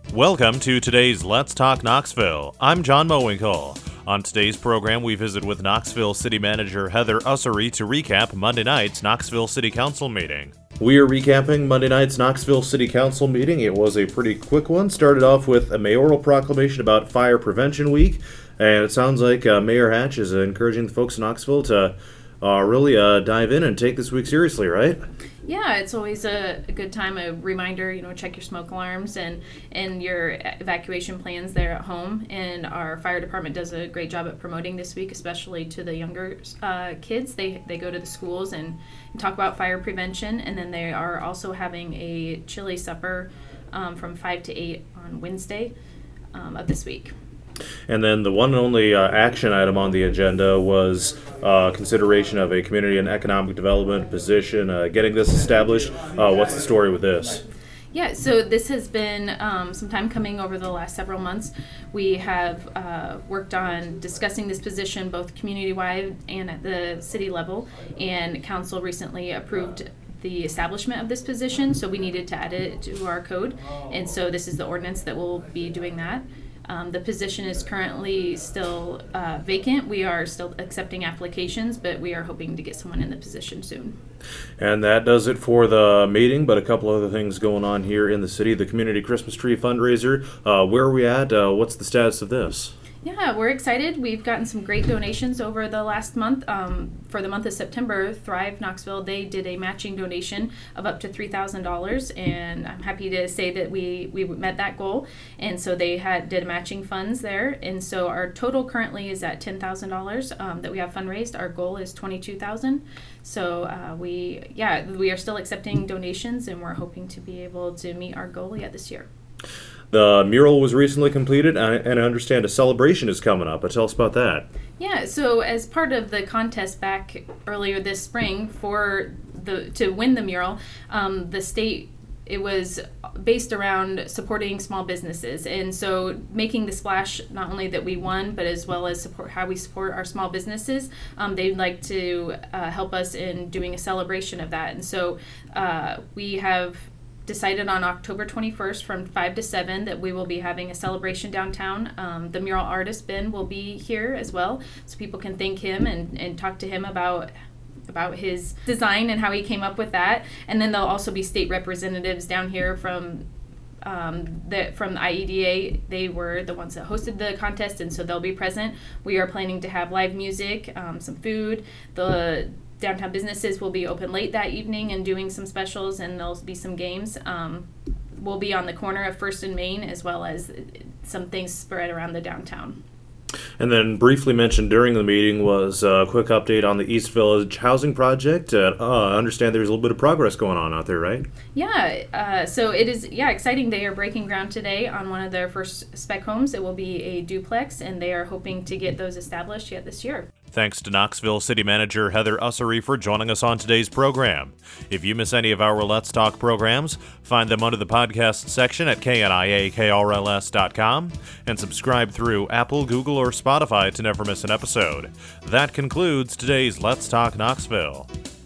Welcome to today's Let's Talk Knoxville. I'm John Mowinkle. On today's program, we visit with Knoxville City Manager Heather Ussery to recap Monday night's Knoxville City Council meeting. We are recapping Monday night's Knoxville City Council meeting. It was a pretty quick one. Started off with a mayoral proclamation about Fire Prevention Week, and it sounds like Mayor Hatch is encouraging the folks in Knoxville to really dive in and take this week seriously, right? Yeah, it's always a good time, a reminder, check your smoke alarms and your evacuation plans there at home. And our fire department does a great job at promoting this week, especially to the younger kids. They go to the schools and talk about fire prevention. And then they are also having a chili supper from 5 to 8 on Wednesday of this week. And then the one and only action item on the agenda was consideration of a community and economic development position, getting this established. What's the story with this? Yeah, so this has been some time coming over the last several months. We have worked on discussing this position both community-wide and at the city level, and council recently approved the establishment of this position, so we needed to add it to our code, and so this is the ordinance that will be doing that. The position is currently still vacant. We are still accepting applications, but we are hoping to get someone in the position soon. And that does it for the meeting, but a couple other things going on here in the city. The Community Christmas Tree Fundraiser, where are we at? What's the status of this? Yeah, we're excited. We've gotten some great donations over the last month. For the month of September, Thrive Knoxville, they did a matching donation of up to $3,000, and I'm happy to say that we met that goal. And so they did matching funds there, and so our total currently is at $10,000 that we have fundraised. Our goal is $22,000. So we are still accepting donations, and we're hoping to be able to meet our goal yet this year. The mural was recently completed, and I understand a celebration is coming up. Tell us about that. Yeah, so as part of the contest back earlier this spring to win the mural, the state, it was based around supporting small businesses, and so making the splash not only that we won, but as well as how we support our small businesses. They'd like to help us in doing a celebration of that, and so we have decided on October 21st from 5 to 7 that we will be having a celebration downtown. The mural artist, Ben, will be here as well, so people can thank him and talk to him about his design and how he came up with that. And then there'll also be state representatives down here from the IEDA. They were the ones that hosted the contest, and so they'll be present. We are planning to have live music, some food. The downtown businesses will be open late that evening and doing some specials, and there'll be some games. We'll be on the corner of First and Main, as well as some things spread around the downtown. And then briefly mentioned during the meeting was a quick update on the East Village housing project. I understand there's a little bit of progress going on out there, right? Yeah, so it is exciting. They are breaking ground today on one of their first spec homes. It will be a duplex, and they are hoping to get those established yet this year. Thanks to Knoxville City Manager Heather Ussery for joining us on today's program. If you miss any of our Let's Talk programs, find them under the podcast section at kniakrls.com and subscribe through Apple, Google, or Spotify to never miss an episode. That concludes today's Let's Talk Knoxville.